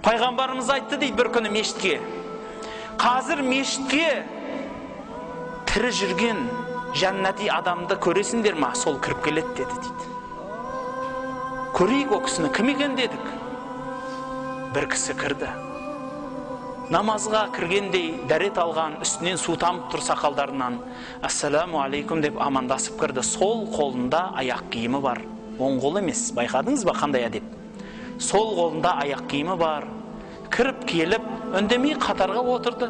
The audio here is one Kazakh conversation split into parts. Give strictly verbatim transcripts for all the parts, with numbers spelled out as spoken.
Пайғамбарымыз айтты дейді бір күні мешітке. Қазір мешітке тірі жүрген жәннати адамды көресіңдер ма? Сол кіріп келеді деді дейді. Көрейік о кісіні, кім екен дедік. Бір кісі кірді. Намазға кіргендей дәрет алған, үстінен су тамып тұр сақалдарынан. Ассаламу алейкум деп амандасып кірді. Сол қолында аяқ киімі бар. Оң қол емес, байқадыңыз ба қандай әдеп? Сол қолында аяқ киімі бар. Кіріп келіп, үндемей қатарға отырды.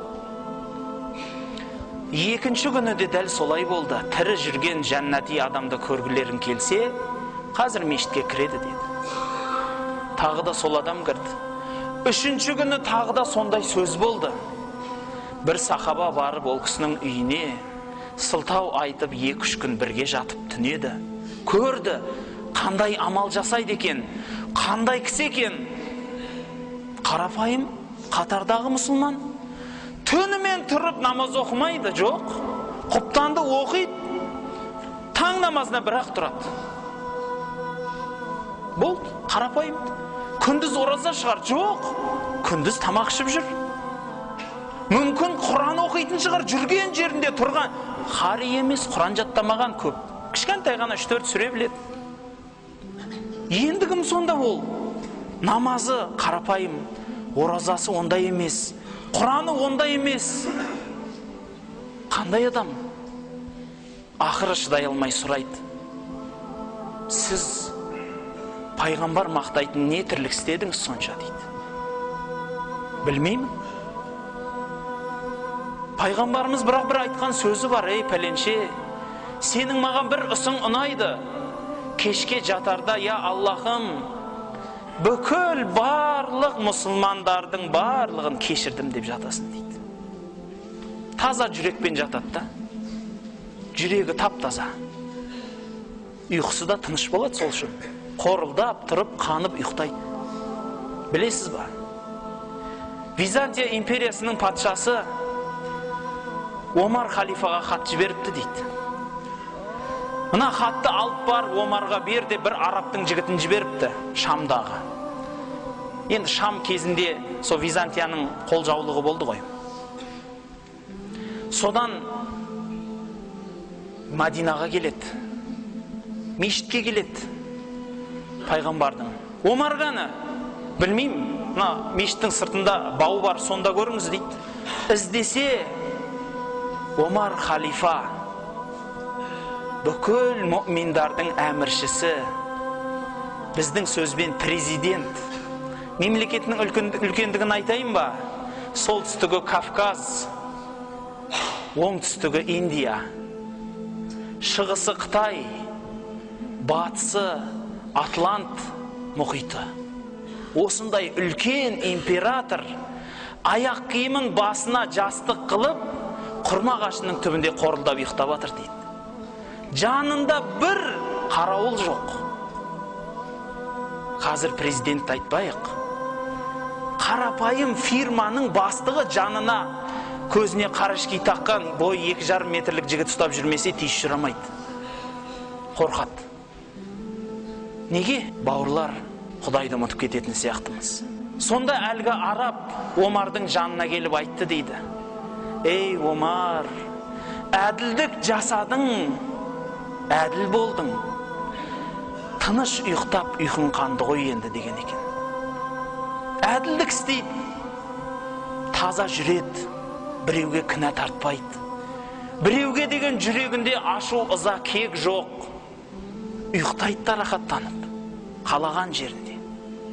Екінші күні де дәл солай болды. Тірі жүрген жәннати адамды көргілерің келсе, қазір мешітке кіреді деді. Тағы да сол адам кірді. Үшінші күні тағы да сондай сөз болды. Бір сахаба барып ол кісінің үйіне сылтау айтып екі-үш күн бірге жатып түнеді. Көрді, қандай амал жасайды екен, қандай кісі екен. Қарапайым, қатардағы мұсылман. Түнімен тұрып намаз оқымайды, жоқ. Құптанды оқиды. Таң намазына бірақ тұрады. Болды, қарапайым. Күндіз ораза шығар, жоқ. Күндіз тамақ ішіп жүр. Мүмкін Құран оқитын шығар, жүрген жерінде тұрған. Қари емес, Құран жаттамаған көп. Кішкентай ғана үш төрт сүре біледі. Ендігім сонда ол. Намазы қарапайым, оразасы ондай емес, Құраны ондай емес. Қандай адам? Ақыры шыдай алмай сұрайды. Сіз пайғамбар мақтайтын не тірлік істедіңіз сонша дейді. Білмеймін. Пайғамбарымыз бірақ бір айтқан сөзі бар. Ей пәленше, сенің маған бір ісің ұнайды. Кешке жатарда, я Аллахым, бүкіл барлық мұсылмандардың барлығын кешірдім деп жатасын дейді. Таза жүрекпен жатады да. Жүрегі тап-таза. Ұйқысы да тыныш болады сол үшін. Қорылдап, тұрып, қанып, ұйықтайды. Білесіз ба? Византия империясының патшасы Омар халифаға хат жіберіпті дейді. Мына хатты алып бар, Омарға бер деп бір арабтың жігітін жіберіпті, Шамдағы. Енді Шам кезінде со Византияның қолжаулығы болды ғой. Содан Мадинаға келеді, мешітке келеді пайғамбардың. Омар ғана, білмеймін, мына мешіттің сыртында бау бар, сонда көріңіз дейді. Іздесе, Омар халифа, бүкіл мұъминдардың әміршісі, біздің сөзбен президент, мемлекетінің үлкендігін айтайын ба? Солтүстігі Кавказ, оңтүстігі Индия, шығысы Қытай, батысы Атлант мұхиты. Осындай үлкен император аяқ киімін басына жастық қылып, құрма ағашының түбінде қорылдап ұйықтап жатыр дейді. Жанында бір қарауыл жоқ. Қазір президент айтпайық. Қарапайым фирманың бастығы жанына көзіне қарашки таққан бой екі жарым метрлік жігіт ұстап жүрмесе тиіс жүрамайды. Қорқады. Неге? Бауырлар, Құдайды ұмытып кететін сияқтымыз. Сонда әлгі араб Омардың жанына келіп айтты дейді. Ей Омар, әділдік жасадың, әділ болдың. Тыныш ұйықтап ұйқың қанды ғой енді деген екен. Әділдік істейді, таза жүреді, біреуге кінә тартпайды. Біреуге деген жүрегінде ашу, ыза, кек жоқ. Ұйықтайды да рахаттанып, қалаған жерінде.